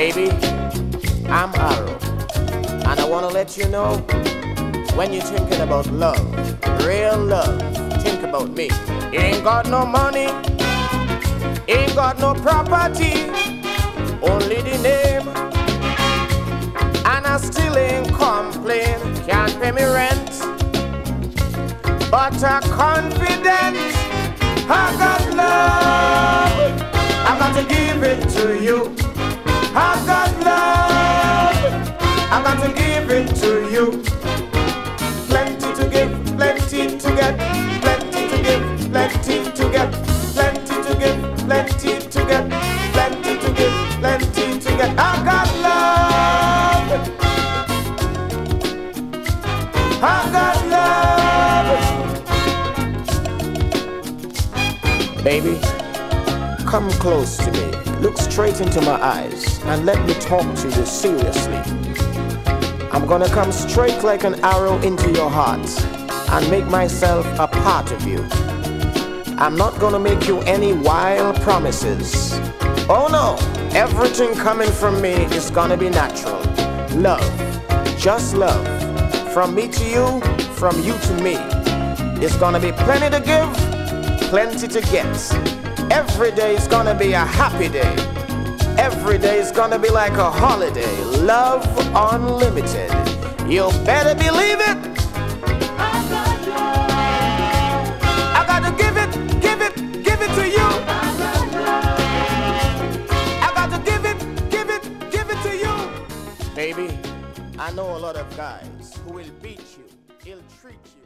Baby, I'm Arrow, and I wanna let you know, when you're thinking about love, real love, think about me. You ain't got no money, ain't got no property, only the name, and I still ain't complain. Can't pay me rent, but I'm confident I got love. I got to give it to you. I got love. I got to give it to you. Plenty to give, plenty to get, plenty to give, plenty to get, plenty to give, plenty to get, plenty to give, plenty to get. I got love. I got love. Baby, come close to me. Look straight into my eyes and let me talk to you seriously. I'm gonna come straight like an arrow into your heart and make myself a part of you. I'm not gonna make you any wild promises. Oh no, everything coming from me is gonna be natural. Love, just love. From me to you, from you to me. It's gonna be plenty to give, plenty to get. Every day is gonna be a happy day. Every day is gonna be like a holiday. Love unlimited. You better believe it. I gotta give it to you. I gotta give it to you. Baby, I know a lot of guys who will beat you, ill treat you.